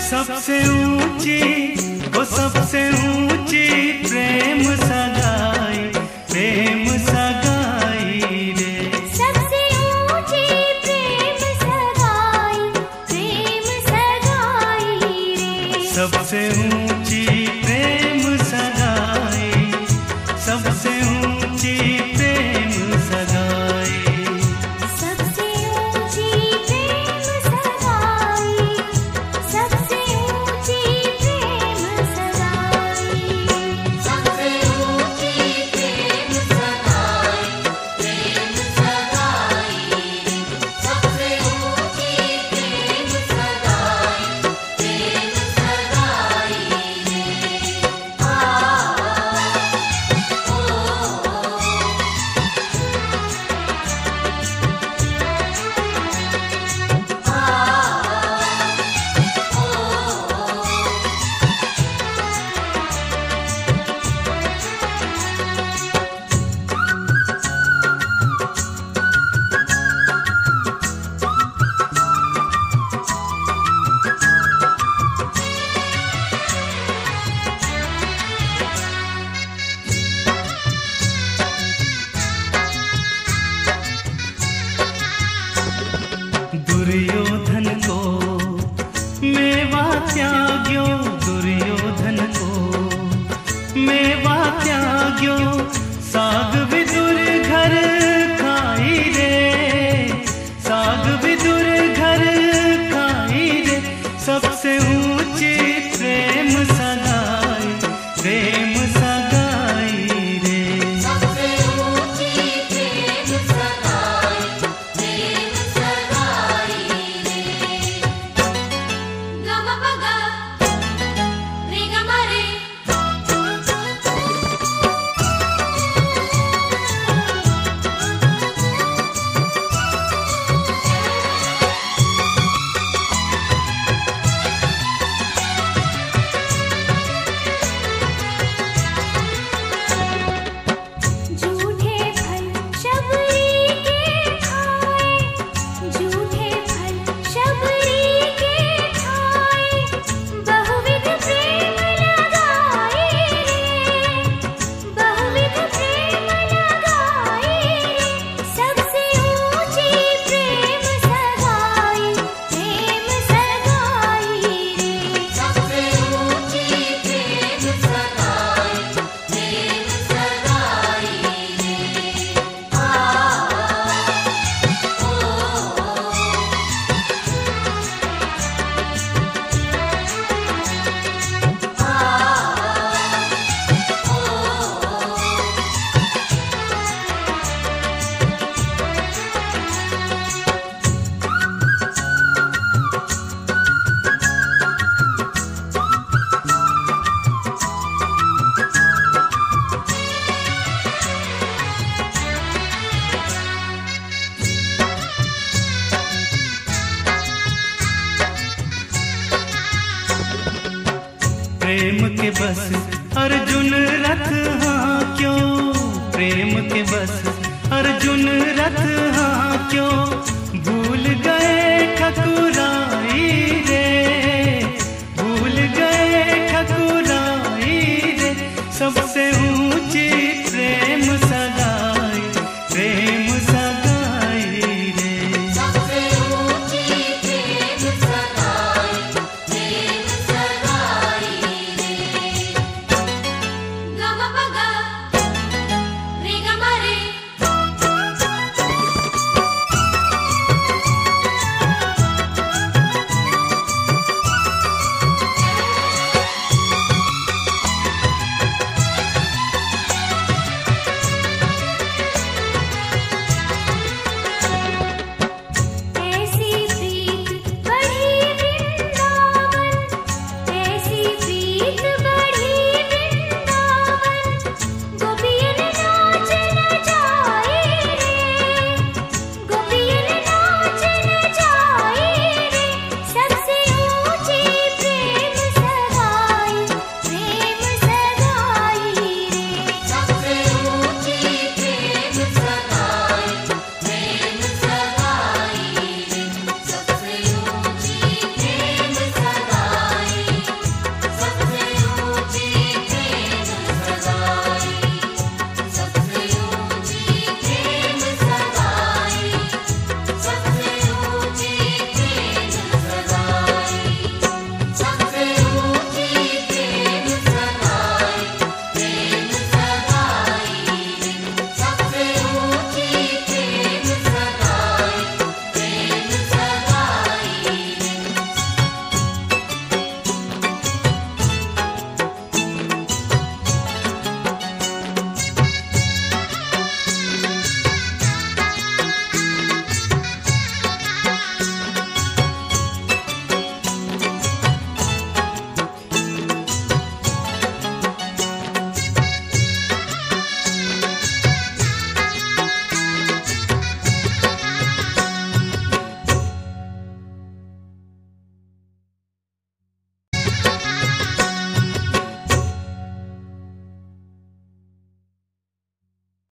सबसे ऊंची, वो सबसे ऊंची प्रेम सगाई, प्रेम सगाई रे। सबसे ऊंची प्रेम सगाई, प्रेम सगाई रे। सबसे ऊंची प्रेम सगाई, सबसे ऊंची प्रेम सगाई। सबसे ऊंची प्रेम सगाई, सबसे ऊंची प्रेम सगाई। सबसे ऊंची प्रेम सगाई, प्रेम सगाई रे। सबसे ऊंची प्रेम सगाई, प्रेम सगाई रे। दुर्योधन को मेवा त्याग्यो, दुर्योधन को मेवा त्याग्यो। साग विदुर घर खाई रे, साग विदुर घर खाई रे। सबसे ऊंची प्रेम सगाई, प्रेम सगाई रे। सबसे ऊंची प्रेम सगाई, प्रेम सगाई रे। गम पग रे गम रे। झूठे फल शबरी के खाए, झूठे फल शबरी के खाए। बहुविध प्रेम लगाए रे, बहुविध प्रेम लगाए रे। सबसे ऊंची प्रेम सगाई, प्रेम सगाई रे। सबसे ऊंची प्रेम सगाई, प्रेम सगाई रे। प्रेम के बस अर्जुन रथ हाँ क्यों, प्रेम के बस अर्जुन रथ हाँ क्यों। भूल गए